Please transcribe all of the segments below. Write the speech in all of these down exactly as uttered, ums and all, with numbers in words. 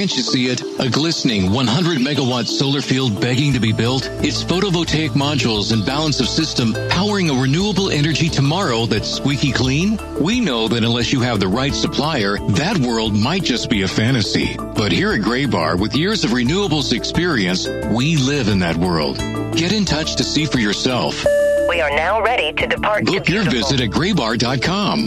Can't you see it? A glistening one hundred megawatt solar field begging to be built? It's photovoltaic modules and balance of system powering a renewable energy tomorrow that's squeaky clean? We know that unless you have the right supplier, that world might just be a fantasy. But here at Graybar, with years of renewables experience, we live in that world. Get in touch to see for yourself. We are now ready to depart. Book your visit at graybar dot com.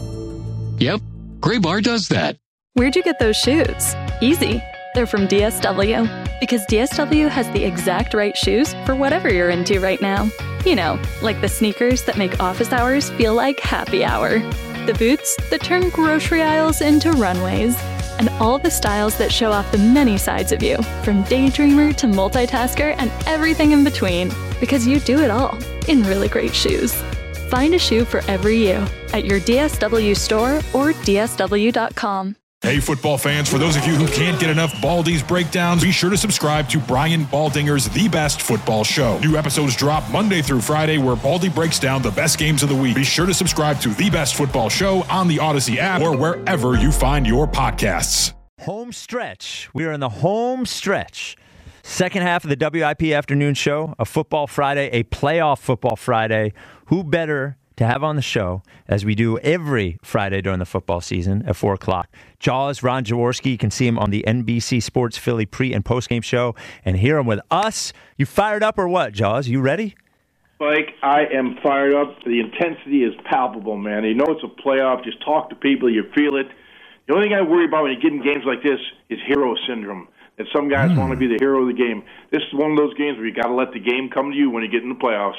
Yep, Graybar does that. Where'd you get those shoes? Easy. They're from D S W. Because D S W has the exact right shoes for whatever you're into right now. You know, like the sneakers that make office hours feel like happy hour. The boots that turn grocery aisles into runways. And all the styles that show off the many sides of you, from daydreamer to multitasker and everything in between. Because you do it all in really great shoes. Find a shoe for every you at your D S W store or D S W dot com. Hey, football fans, for those of you who can't get enough Baldy's breakdowns, be sure to subscribe to Brian Baldinger's The Best Football Show. New episodes drop Monday through Friday where Baldy breaks down the best games of the week. Be sure to subscribe to The Best Football Show on the Odyssey app or wherever you find your podcasts. Home stretch. We are in the home stretch. Second half of the W I P Afternoon Show, a Football Friday, a playoff Football Friday. Who better to have on the show, as we do every Friday during the football season at four o'clock. Jaws, Ron Jaworski, you can see him on the N B C Sports Philly pre- and post-game show, and hear him with us. You fired up or what, Jaws? You ready? Mike, I am fired up. The intensity is palpable, man. You know it's a playoff. Just talk to people. You feel it. The only thing I worry about when you get in games like this is hero syndrome, that some guys mm. want to be the hero of the game. This is one of those games where you got to let the game come to you when you get in the playoffs.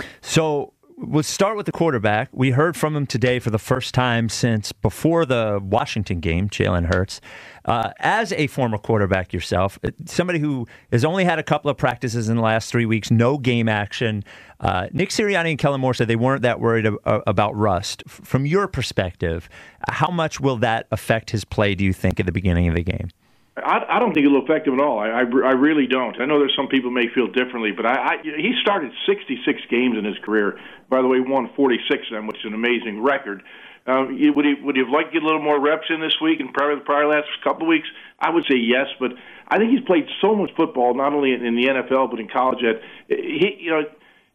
So we'll start with the quarterback. We heard from him today for the first time since before the Washington game, Jalen Hurts. Uh, as a former quarterback yourself, somebody who has only had a couple of practices in the last three weeks, no game action, uh, Nick Sirianni and Kellen Moore said they weren't that worried ab- about rust. F- from your perspective, how much will that affect his play, do you think, at the beginning of the game? I, I don't think it'll affect him at all. I, I, I really don't. I know there's some people may feel differently, but I, I, he started sixty-six games in his career. By the way, won forty-six of them, which is an amazing record. Um, would he would he have liked to get a little more reps in this week and probably the prior last couple of weeks? I would say yes, but I think he's played so much football, not only in, in the N F L but in college. That he, you know,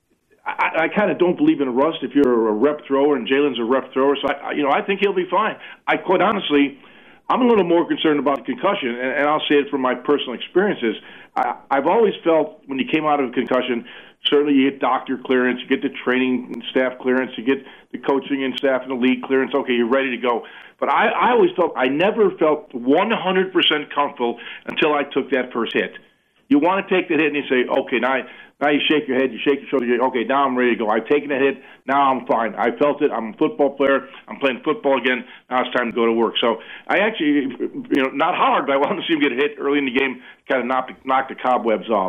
I, I kind of don't believe in a rust if you're a rep thrower, and Jalen's a rep thrower. So I, you know, I think he'll be fine. I quite honestly. I'm a little more concerned about the concussion, and, and I'll say it from my personal experiences. I, I've always felt when you came out of a concussion, certainly you get doctor clearance, you get the training and staff clearance, you get the coaching and staff and the league clearance. Okay, you're ready to go. But I, I always felt I never felt one hundred percent comfortable until I took that first hit. You want to take the hit and you say, okay, now, now you shake your head, you shake your shoulder, you say, okay, now I'm ready to go. I've taken a hit, now I'm fine. I felt it, I'm a football player, I'm playing football again, now it's time to go to work. So I actually, you know, not hard, but I wanted to see him get a hit early in the game, kind of knock the, knock the cobwebs off.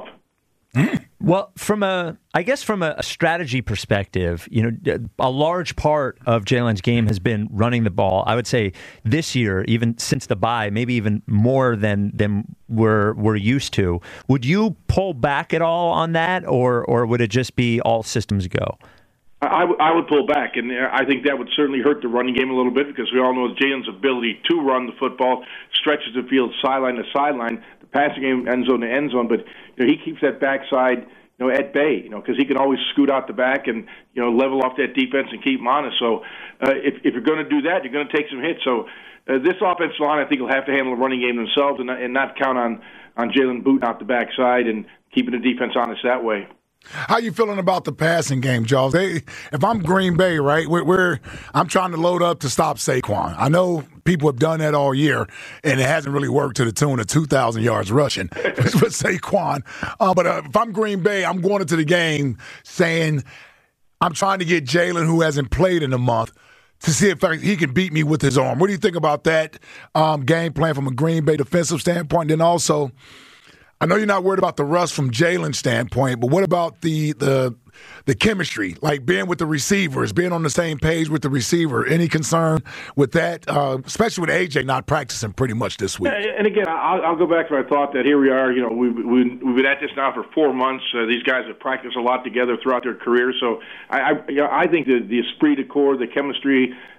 Well, from a, I guess from a, a strategy perspective, you know, a large part of Jalen's game has been running the ball. I would say this year, even since the bye, maybe even more than than we're we're used to. Would you pull back at all on that, or or would it just be all systems go? I, w- I would pull back, and I think that would certainly hurt the running game a little bit because we all know Jalen's ability to run the football stretches the field sideline to sideline, the passing game end zone to end zone, but you know, he keeps that backside you know, at bay, you know, because he can always scoot out the back and, you know, level off that defense and keep him honest. So uh, if, if you're going to do that, you're going to take some hits. So uh, this offensive line, I think, will have to handle the running game themselves and not, and not count on, on Jalen booting out the backside and keeping the defense honest that way. How you feeling about the passing game, Jaws? They, if I'm Green Bay, right, we're, we're I'm trying to load up to stop Saquon. I know people have done that all year, and it hasn't really worked to the tune of two thousand yards rushing with Saquon. Uh, but uh, if I'm Green Bay, I'm going into the game saying I'm trying to get Jalen, who hasn't played in a month, to see if he can beat me with his arm. What do you think about that um, game plan from a Green Bay defensive standpoint? And then also, I know you're not worried about the rust from Jalen's standpoint, but what about the the the chemistry, like being with the receivers, being on the same page with the receiver? Any concern with that, uh, especially with A J not practicing pretty much this week? And again, I'll, I'll go back to my thought that here we are. You know, we've, we've been at this now for four months. Uh, these guys have practiced a lot together throughout their careers. So I, I, you know, I think the, the esprit de corps, the chemistry,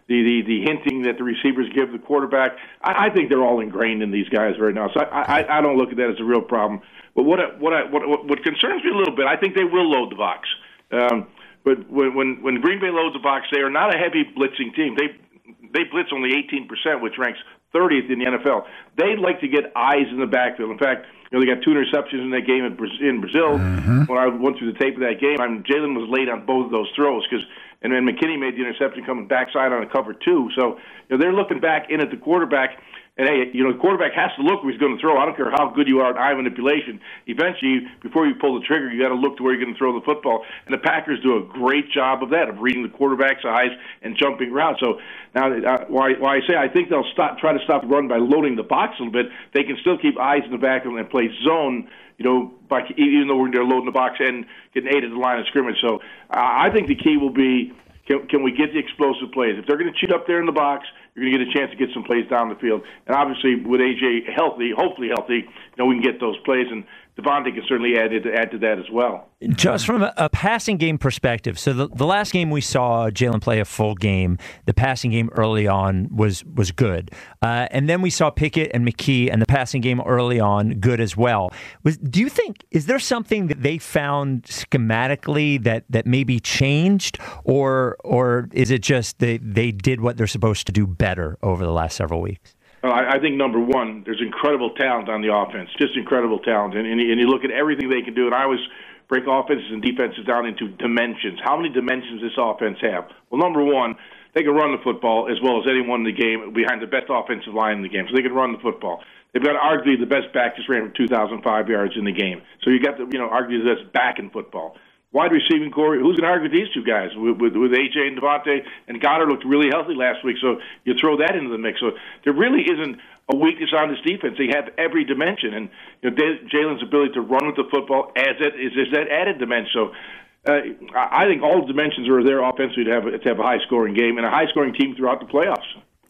the, the, the hinting that the receivers give the quarterback. I, I think they're all ingrained in these guys right now. So I, I, I don't look at that as a real problem. But what I, what, I, what what concerns me a little bit, I think they will load the box. Um, but when, when when Green Bay loads the box, they are not a heavy blitzing team. They they blitz only eighteen percent, which ranks thirtieth in the N F L. They like to get eyes in the backfield. In fact, you know, they got two interceptions in that game in Brazil. Mm-hmm. When I went through the tape of that game, I mean, Jalen was late on both of those throws because, and then McKinney made the interception coming backside on a cover two. So you know, they're looking back in at the quarterback. And, hey, you know, the quarterback has to look where he's going to throw. I don't care how good you are at eye manipulation. Eventually, before you pull the trigger, you got to look to where you're going to throw the football. And the Packers do a great job of that, of reading the quarterback's eyes and jumping routes. So now, uh, why, why I say I think they'll stop, try to stop the run by loading the box a little bit, they can still keep eyes in the back and play zone, you know, by, even though they're loading the box and getting eight at the line of scrimmage. So uh, I think the key will be, can, can we get the explosive plays? If they're going to cheat up there in the box, you're going to get a chance to get some plays down the field. And obviously, with A J healthy, hopefully healthy, you know, we can get those plays. And Devontae can certainly add, add to that as well. Just from a, a passing game perspective, so the, the last game we saw Jalen play a full game, the passing game early on was was good. Uh, and then we saw Pickett and McKee and the passing game early on good as well. Was, do you think, is there something that they found schematically that, that maybe changed? Or or is it just they, they did what they're supposed to do better over the last several weeks? Well, I think, number one, there's incredible talent on the offense, just incredible talent. And, and, and you look at everything they can do, and I always break offenses and defenses down into dimensions. How many dimensions does this offense have? Well, number one, they can run the football as well as anyone in the game behind the best offensive line in the game. So they can run the football. They've got arguably the best back, just ran for two thousand five yards in the game. So you got the, you know, arguably the best back in football. Wide receiving core, who's going to argue with these two guys? With, with, with A J and Devontae, and Goddard looked really healthy last week, so you throw that into the mix. So there really isn't a weakness on this defense. They have every dimension, and you know, Jalen's ability to run with the football adds that is, is that added dimension. So uh, I think all dimensions are there offensively to have, to have a high-scoring game and a high-scoring team throughout the playoffs.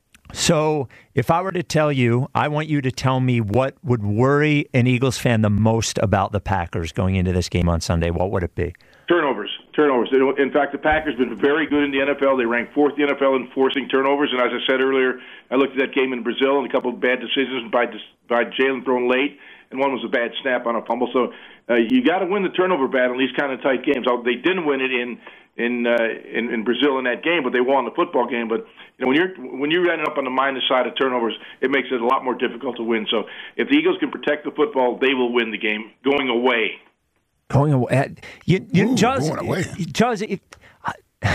So if I were to tell you, I want you to tell me what would worry an Eagles fan the most about the Packers going into this game on Sunday, what would it be? Turnovers. Turnovers. In fact, the Packers have been very good in the N F L. They rank fourth in the N F L in forcing turnovers. And as I said earlier, I looked at that game in Brazil and a couple of bad decisions by by Jalen throwing late, and one was a bad snap on a fumble. So uh, you got to win the turnover battle in these kind of tight games. They didn't win it in in, uh, in in Brazil in that game, but they won the football game. But you know, when you're when you're ending up on the minus side of turnovers, it makes it a lot more difficult to win. So if the Eagles can protect the football, they will win the game going away. Going away, you, you, Ooh, Jaws, going away. Jaws. It, I,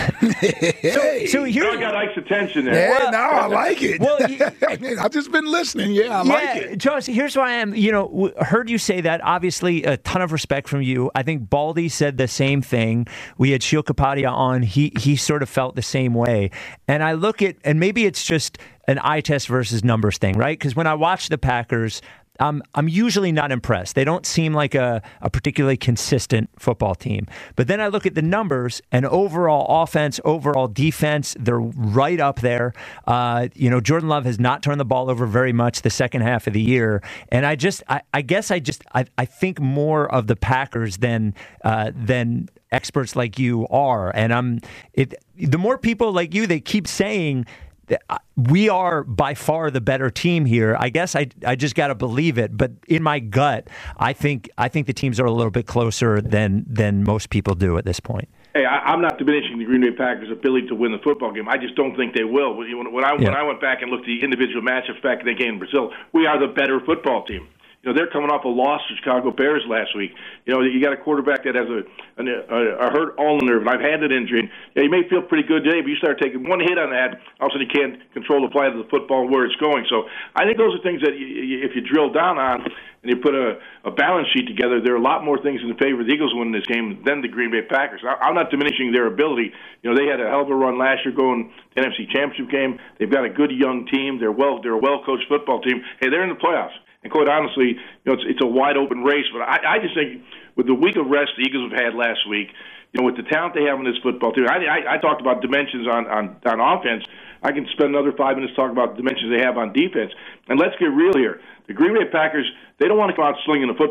so, so here, I got Ike's attention there. Yeah, Well, no, I like it. Well, you, I've just been listening. Yeah, I yeah, like it. Jaws, here's why I am. You know, w- heard you say that. Obviously, a ton of respect from you. I think Baldy said the same thing. We had Sheil Kapadia on. He he sort of felt the same way. And I look at, and maybe it's just an eye test versus numbers thing, right? Because when I watch the Packers, I'm I'm usually not impressed. They don't seem like a, a particularly consistent football team. But then I look at the numbers and overall offense, overall defense, they're right up there. Uh, you know, Jordan Love has not turned the ball over very much the second half of the year. And I just, I, I guess I just, I, I think more of the Packers than uh, than experts like you are. And I'm, it. The more people like you, they keep saying, we are by far the better team here. I guess I I just got to believe it, but in my gut, I think I think the teams are a little bit closer than than most people do at this point. Hey, I, I'm not diminishing the Green Bay Packers' ability to win the football game. I just don't think they will. When, when I yeah. when I went back and looked at the individual matchups back in the game in Brazil, we are the better football team. You know, they're coming off a loss to Chicago Bears last week. You know, you got a quarterback that has a a, a hurt ulnar nerve, and I've had that injury. And, yeah, you may feel pretty good today, but you start taking one hit on that, all of a sudden you can't control the flight of the football and where it's going. So I think those are things that you, you, if you drill down on and you put a, a balance sheet together, there are a lot more things in favor of the Eagles winning this game than the Green Bay Packers. I, I'm not diminishing their ability. You know, they had a hell of a run last year going to the N F C Championship game. They've got a good young team. They're well. They're a well-coached football team. Hey, they're in the playoffs. And quite honestly, you know, it's, it's a wide-open race. But I, I just think with the week of rest the Eagles have had last week, you know, with the talent they have in this football team, I, I, I talked about dimensions on, on, on offense. I can spend another five minutes talking about the dimensions they have on defense. And let's get real here. The Green Bay Packers, they don't want to come out slinging the football around.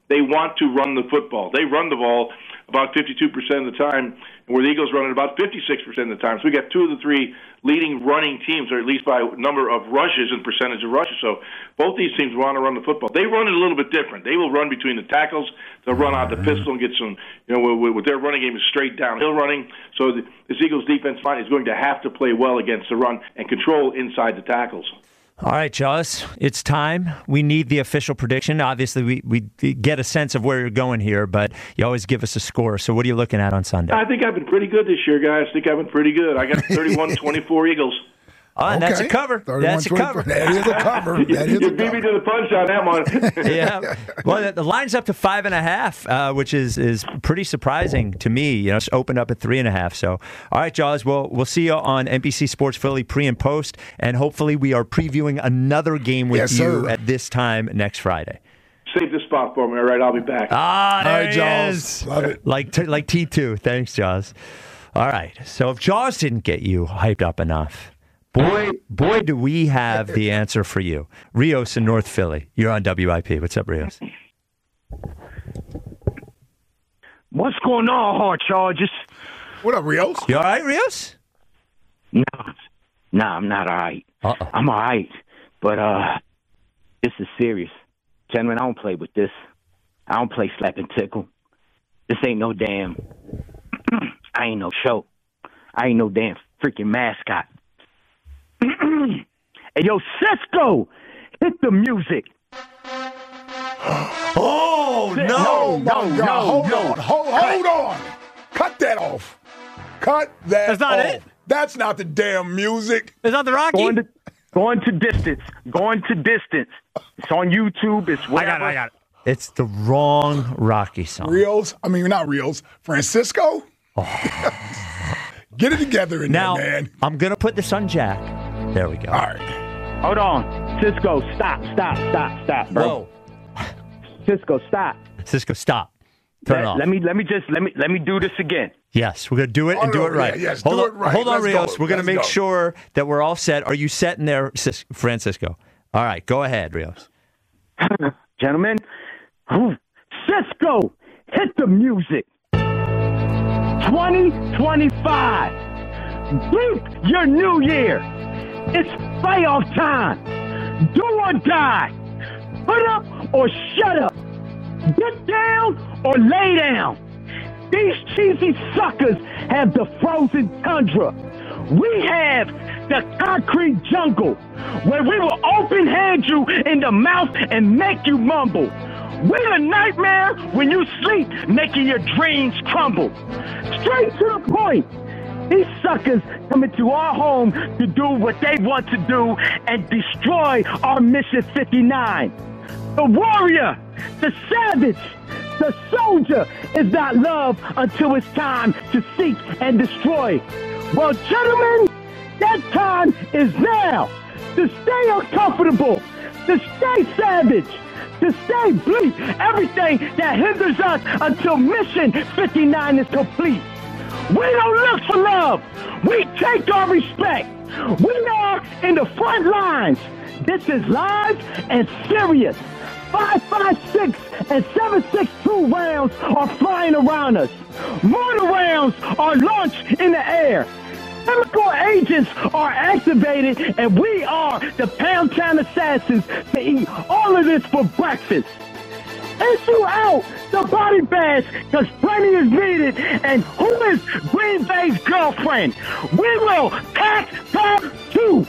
they want to run the football. They run the ball about fifty-two percent of the time, where the Eagles run it about fifty-six percent of the time. So we got two of the three leading running teams, or at least by number of rushes and percentage of rushes. So both these teams want to run the football. They run it a little bit different. They will run between the tackles. They'll run out the pistol and get some, you know, with, with their running game is straight downhill running. So the, this Eagles defense line is going to have to play well against the run and control inside the tackles. All right, Jaws, it's time. We need the official prediction. Obviously, we, we get a sense of where you're going here, but you always give us a score. So what are you looking at on Sunday? I think I've been pretty good this year, guys. I think I've been pretty good. I got thirty-one twenty-four Eagles. Oh, and okay. that's a cover. That's a cover. That is a cover. That is you a beat cover. me to the punch on that one. Yeah. Well, the, the line's up to five and a half, uh, which is is pretty surprising to me. You know, it's opened up at three and a half. So, all right, Jaws. Well, we'll see you on N B C Sports Philly pre and post, and hopefully we are previewing another game with yes, you sir. at this time next Friday. Save this spot for me. All right, I'll be back. Ah, there All right, he Jaws. is. Love it. Like t- like T two. Thanks, Jaws. All right. So if Jaws didn't get you hyped up enough, boy, boy, do we have the answer for you. Rios in North Philly. You're on W I P. What's up, Rios? What's going on, hard charges? What up, Rios? You all right, Rios? No, nah, I'm not all right. Uh-oh. I'm all right, but uh, this is serious. Gentlemen, I don't play with this. I don't play slap and tickle. This ain't no damn, I ain't no show. I ain't no damn freaking mascot. Hey, yo, Cisco, hit the music. Oh, No, No, my no, God. no, hold no. on. Hold, hold on. Cut that off. Cut that That's not off. it? That's not the damn music. Is that the Rocky? Going to, going to distance. Going to distance. It's on YouTube. It's whatever. I got it. It's the wrong Rocky song. Rios, I mean, not Rios, Francisco? Get it together in Now, there, man. I'm going to put this on Jack. There we go. All right. Hold on. Cisco, stop, stop, stop, stop, bro. Whoa. Cisco, stop. Cisco, stop. Turn let, it off. let me let me just let me let me do this again. Yes, we're going to do it and Oh, do no, it right. yeah, yes, hold do on, it right. Hold on, Let's Rios. go. We're going to Let's make go. sure that we're all set. Are you set in there, Cis- Francisco? All right, go ahead, Rios. Gentlemen, whew, Cisco, hit the music. twenty twenty-five. Beat your new year. It's playoff time. Do or die. Put up or shut up. Get down or lay down. These cheesy suckers have the frozen tundra. We have the concrete jungle, where we will open hand you in the mouth and make you mumble. We're a nightmare when you sleep, making your dreams crumble. Straight to the point. These suckers come into our home to do what they want to do and destroy our Mission fifty-nine. The warrior, the savage, the soldier is not loved until it's time to seek and destroy. Well, gentlemen, that time is now to stay uncomfortable, to stay savage, to stay bleak, everything that hinders us until Mission fifty-nine is complete. We don't look for love. We take our respect. We are in the front lines. This is live and serious. five five six and seven six two rounds are flying around us. Mortar rounds are launched in the air. Chemical agents are activated, and we are the Pound Town Assassins to eat all of this for breakfast. Issue out the body bags, because plenty is needed. And who is Green Bay's girlfriend? We will pack part two.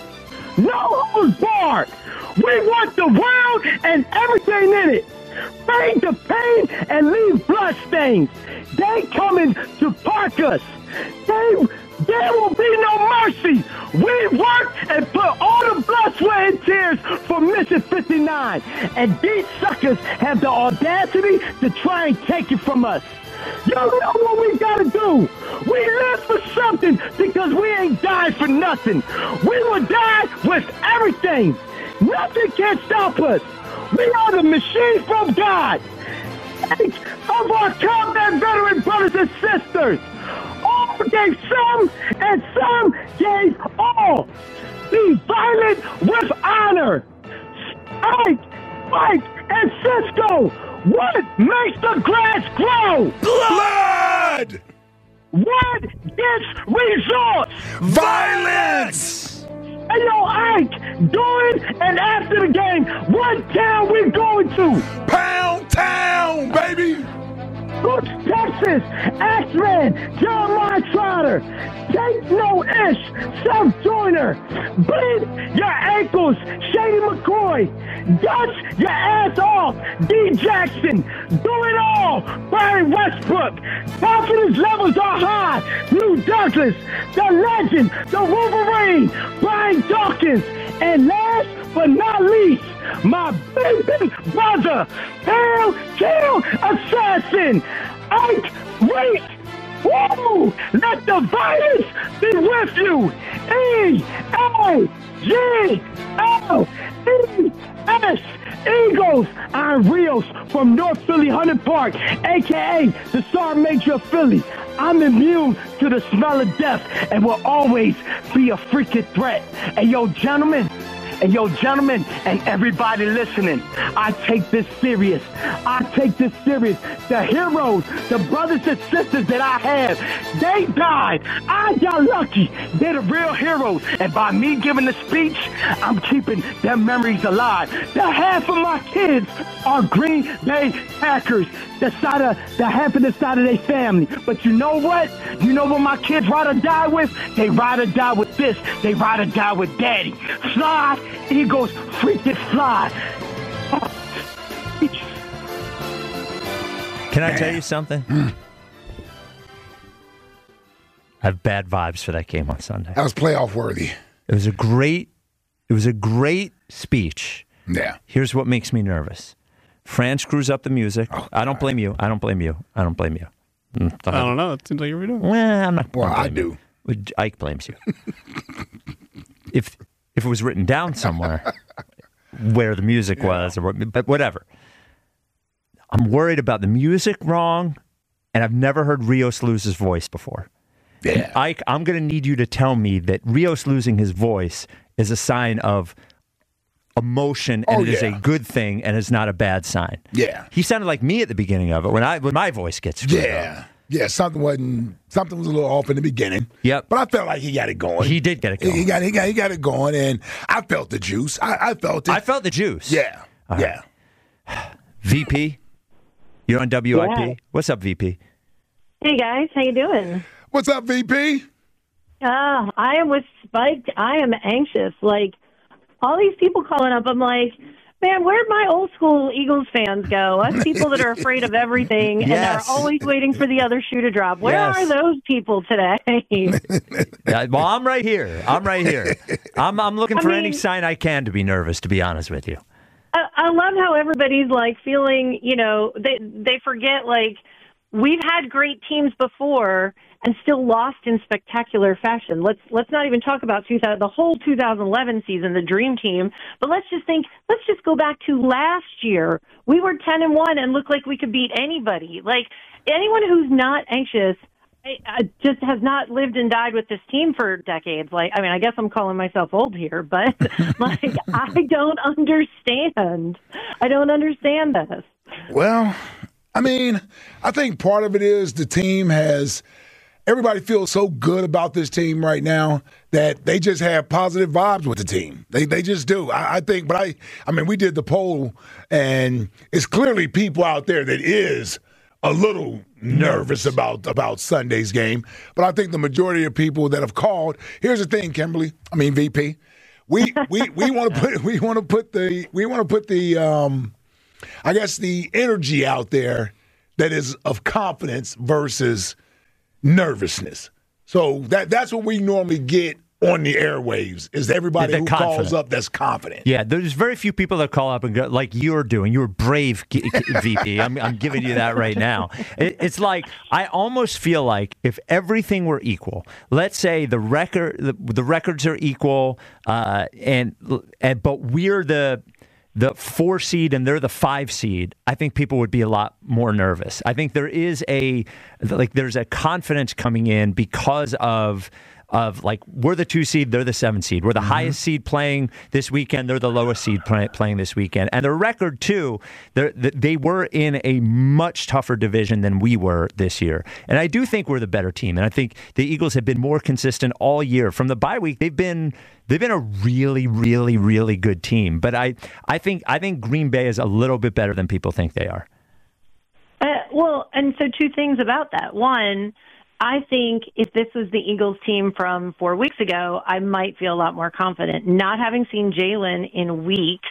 No holds barred. We want the world and everything in it. Fade the pain and leave blood stains. They coming to park us. They, there will be no mercy. We work and put all the blood, sweat, and tears for Mission fifty-nine. And these suckers have the audacity to try and take it from us. You know what we gotta do? We live for something because we ain't died for nothing. We will die with everything. Nothing can stop us. We are the machine from God. Each of our combat veteran brothers and sisters. All gave some, and some gave all. Be violent with honor. Strike Mike and Cisco, what makes the grass grow? Blood! What gets results? Violence! Hey, yo, Ike, during and after the game, what town we going to? Pound Town, baby! Go to Texas, X-Men, Jeremiah Trotter, Take No Ish, South Joyner, bleed your ankles, Shady McCoy, dust your ass off, D Jackson, do it all, Barry Westbrook, confidence levels are high, Lou Douglas, the legend, the Wolverine, Brian Dawkins, and last but not least, my baby brother, Hell Kill Assassin, Ike Reese. Woo! Let the violence be with you. E A G L E S. Eagles. I'm Rios from North Philly Hunting Park, a k a the Star Major of Philly. I'm immune to the smell of death and will always be a freaking threat. And yo, gentlemen, And yo, gentlemen, and everybody listening, I take this serious. I take this serious. The heroes, the brothers and sisters that I have, they died. I got lucky. They're the real heroes. And by me giving the speech, I'm keeping their memories alive. The half of my kids are Green Bay Packers. The side of the half of the side of their family. But you know what? You know what my kids ride or die with? They ride or die with this. They ride or die with daddy. Fly, Eagles, freaking fly. Can I tell you something? I have bad vibes for that game on Sunday. That was playoff worthy. It was a great, it was a great speech. Yeah. Here's what makes me nervous. Fran screws up the music. Oh, I don't blame you. I don't blame you. I don't blame you. I don't know. It seems like you're doing. Well, I'm not. Well, I do. You. Ike blames you. if if it was written down somewhere where the music yeah. was, or but whatever. I'm worried about the music wrong, and I've never heard Rios lose his voice before. Yeah. And Ike, I'm going to need you to tell me that Rios losing his voice is a sign of emotion, and oh, it is yeah. a good thing, and it's not a bad sign. Yeah. He sounded like me at the beginning of it when I when my voice gets screwed Yeah. up. Yeah, something wasn't something was a little off in the beginning. Yep. But I felt like he got it going. He did get it going. He got he got he got it going, and I felt the juice. I, I felt it. I felt the juice. Yeah. All yeah. Right. V P, you're on W I P. Yeah. What's up, V P? Hey guys, how you doing? What's up, V P? Uh, I am with Spiked. I am anxious. Like, all these people calling up, I'm like, man, where'd my old school Eagles fans go? Us people that are afraid of everything and Yes. are always waiting for the other shoe to drop. Where Yes. are those people today? Yeah, well, I'm right here. I'm right here. I'm I'm looking I for mean- any sign I can to be nervous, to be honest with you. I, I love how everybody's like feeling, you know, they they forget like we've had great teams before and still lost in spectacular fashion. Let's let's not even talk about two thousand, the whole two thousand eleven season, the dream team. But let's just think. Let's just go back to last year. We were ten and one and looked like we could beat anybody. Like anyone who's not anxious. I just has not lived and died with this team for decades. Like, I mean, I guess I'm calling myself old here, but like, I don't understand. I don't understand this. Well, I mean, I think part of it is the team has everybody feels so good about this team right now that they just have positive vibes with the team. They they just do. I, I think, but I I mean, we did the poll, and it's clearly people out there that is a little nervous about, about Sunday's game. But I think the majority of people that have called, here's the thing, Kimberly, I mean V P, we we, we want to put we want to put the we want to put the um, I guess the energy out there that is of confidence versus nervousness. So that that's what we normally get on the airwaves is everybody They're who confident. calls up that's confident. Yeah, there's very few people that call up and go like you're doing. You're brave, V P. I'm, I'm giving you that right now. It, it's like I almost feel like if everything were equal, let's say the record, the, the records are equal, uh, and, and but we're the the four seed and they're the five seed, I think people would be a lot more nervous. I think there is a like there's a confidence coming in because of of like, we're the two seed, they're the seven seed. We're the mm-hmm. highest seed playing this weekend, they're the lowest seed play, playing this weekend. And their record, too, they were in a much tougher division than we were this year. And I do think we're the better team. And I think the Eagles have been more consistent all year. From the bye week, they've been they've been a really, really, really good team. But I, I think I think Green Bay is a little bit better than people think they are. Uh, well, and so two things about that. One, I think if this was the Eagles team from four weeks ago, I might feel a lot more confident. Not having seen Jalen in weeks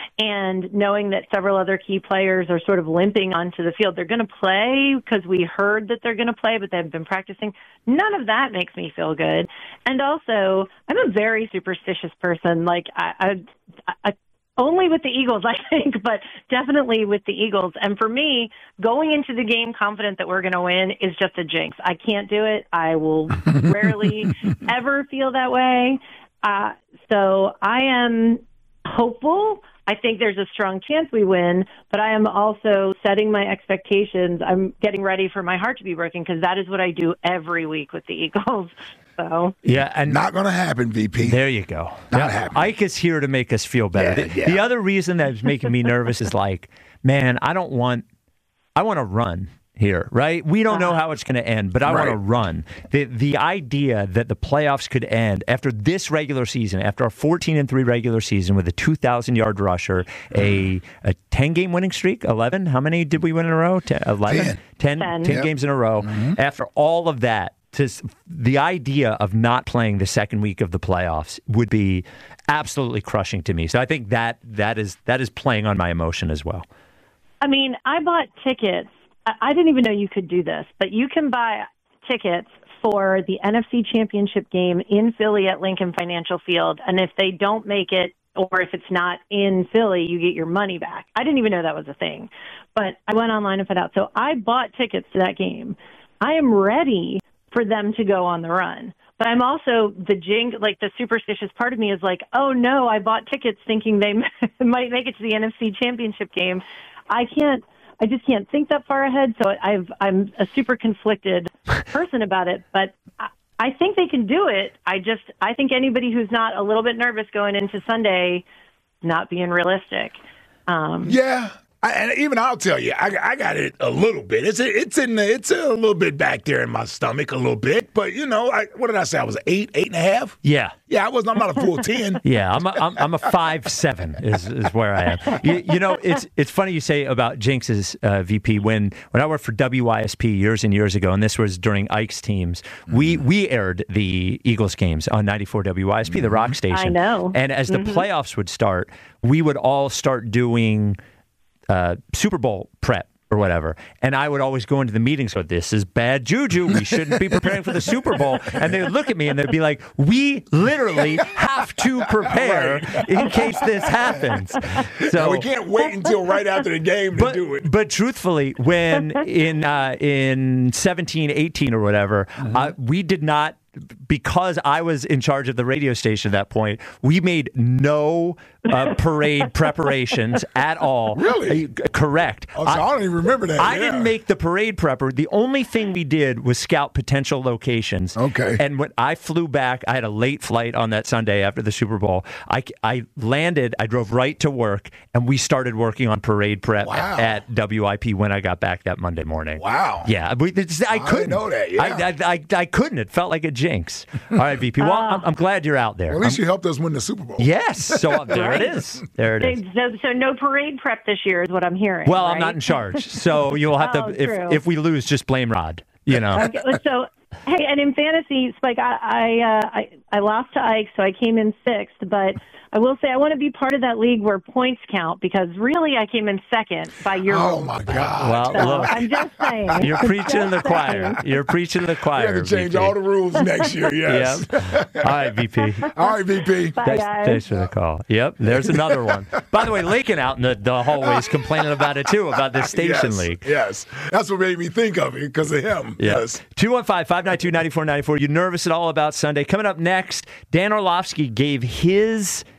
and knowing that several other key players are sort of limping onto the field. They're going to play because we heard that they're going to play, but they've been practicing. None of that makes me feel good. And also, I'm a very superstitious person. Like, I, I, I only with the Eagles, I think, but definitely with the Eagles. And for me, going into the game confident that we're going to win is just a jinx. I can't do it. I will rarely ever feel that way. Uh, so I am hopeful. I think there's a strong chance we win, but I am also setting my expectations. I'm getting ready for my heart to be broken because that is what I do every week with the Eagles. So yeah, and not going to happen, V P. There you go. Not yeah, happening. Ike is here to make us feel better. Yeah, the, yeah. the other reason that is making me nervous is like, man, I don't want. I want to run here, right? We don't know how it's going to end, but I right. want to run. The the idea that the playoffs could end after this regular season, after a fourteen and three regular season with a two thousand yard rusher, a a ten game winning streak, eleven. How many did we win in a row? ten, eleven, ten, ten, ten yep. games in a row. Mm-hmm. After all of that, to the idea of not playing the second week of the playoffs would be absolutely crushing to me. So I think that that is that is playing on my emotion as well. I mean, I bought tickets. I didn't even know you could do this, but you can buy tickets for the N F C Championship game in Philly at Lincoln Financial Field. And if they don't make it, or if it's not in Philly, you get your money back. I didn't even know that was a thing, but I went online and found out. So I bought tickets to that game. I am ready for them to go on the run. But I'm also the jing, like the superstitious part of me is like, oh no, I bought tickets thinking they might make it to the N F C Championship game. I can't, I just can't think that far ahead. So I've, I'm a super conflicted person about it, but I, I think they can do it. I just, I think anybody who's not a little bit nervous going into Sunday, not being realistic. Um, yeah. I, and even I'll tell you, I, I got it a little bit. It's a, it's in the, it's a little bit back there in my stomach, a little bit. But you know, I, what did I say? I was eight, eight and a half. Yeah, yeah. I wasn't. I'm not a full ten. Yeah, I'm a, I'm, I'm a five seven is, is where I am. You, you know, it's it's funny you say about jinxes, uh, V P. When when I worked for W I S P years and years ago, and this was during Ike's teams, mm-hmm. we we aired the Eagles games on ninety-four W I S P, mm-hmm. the rock station. I know. And as the mm-hmm. playoffs would start, we would all start doing Uh, Super Bowl prep or whatever. And I would always go into the meetings go, this is bad juju. We shouldn't be preparing for the Super Bowl. And they would look at me and they'd be like, we literally have to prepare in case this happens. So no, we can't wait until right after the game to but, do it. But truthfully, when in uh, in seventeen, eighteen or whatever, mm-hmm. uh, we did not, because I was in charge of the radio station at that point, we made no uh, parade preparations at all. Really? Uh, correct. Oh, so I, I don't even remember that. I yeah. didn't make the parade prepper. The only thing we did was scout potential locations. Okay. And when I flew back, I had a late flight on that Sunday after the Super Bowl. I, I landed, I drove right to work, and we started working on parade prep wow. at W I P when I got back that Monday morning. Wow. Yeah. We, it's, I couldn't. I didn't know that. Yeah. I, I, I, I couldn't. It felt like a jinx. All right, V P. Well, uh, I'm, I'm glad you're out there. Well, at least I'm, you helped us win the Super Bowl. Yes. So uh, there right. it is. There it is. So, so no parade prep this year is what I'm hearing. Well, right? I'm not in charge, so you'll have oh, to. If true. if we lose, just blame Rod. You know. Okay, so hey, and in fantasy, Spike, I I, uh, I I lost to Ike, so I came in sixth, but I will say I want to be part of that league where points count because really I came in second by your Oh, rules. my God. Well, So look, I'm just saying. you're preaching to the Just choir. saying. You're preaching to the choir. We have to change V P. all the rules next year, yes. Yep. All right, V P. All right, V P. Bye, Thanks, guys. thanks for the call. Yep, there's another one. By the way, Lincoln out in the, the hallways complaining about it too, about this station yes, league. Yes. That's what made me think of it because of him. Yeah. Yes. two one five, five nine two, nine four nine four. You nervous at all about Sunday? Coming up next, Dan Orlovsky gave his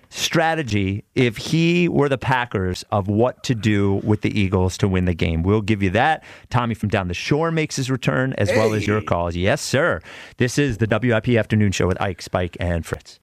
strategy if he were the Packers of what to do with the Eagles to win the game. We'll give you that. Tommy from down the shore makes his return, as hey. well as your calls. Yes, sir. This is the W I P Afternoon Show with Ike, Spike, and Fritz.